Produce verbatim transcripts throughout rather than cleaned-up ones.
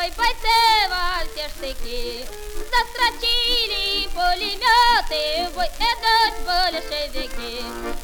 Ой, бойцы во все штыки, застрочили пулеметы, бой идут большевики.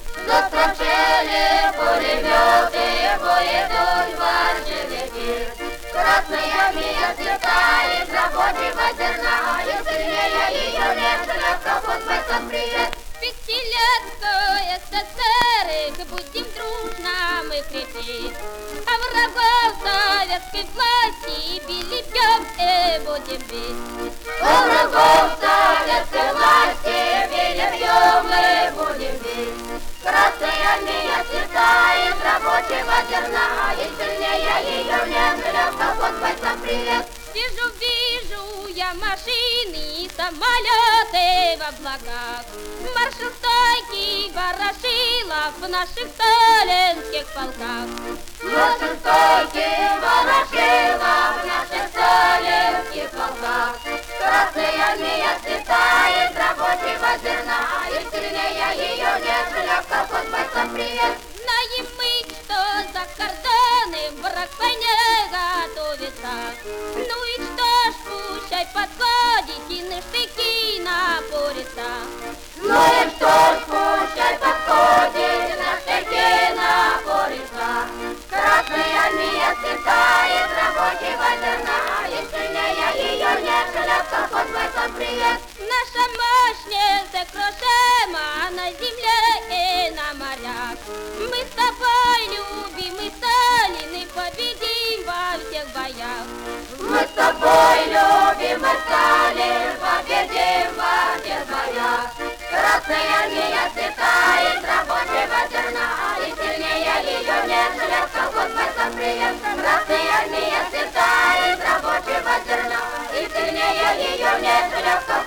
Застрочили пулеметы, бой идут большевики. Красная армия светает, рабочего зерна, и сильнее ее нет, шляпка под бойцам привет. Пятилетку СССР будем дружно мы крепить, а врагов советской власти били, бьем и будем бить. А врагов советской власти били, бьем и будем бить. Красная армия светает, рабочего зерна, и сильнее ее нет, шляпка под бойцам привет. Вижу, вижу я машины, самолеты в облаках, маршал стойкий Ворошилов в наших сталинских полках. Маршал стойкий Ворошилов в наших сталинских полках. Красная армия светает, рабочего зерна, и сильнее ее нет, шляпка под бойцам привет. Знаем мы, что за кордоном враг к войне готовится. Ну и что ж, пущай подходит и на штыки напорится. Ну и что ж, пущай подходит, на штыки напорится. Красная армия светает, рабочего зерна, и сильнее ее нет, шляпка под бойцам привет. Наша мощь не сокрушима на земле и на морях. Мы с тобой, любимый Сталин, и победим во всех боях. Мы с тобой, любимый Сталин, победим во всех боях. Красная армия светает, рабочего зерна, и сильнее ее нет, шляпка под бойцам привет. Красная армия светает, рабочего зерна, и сильнее ее нет, шляпка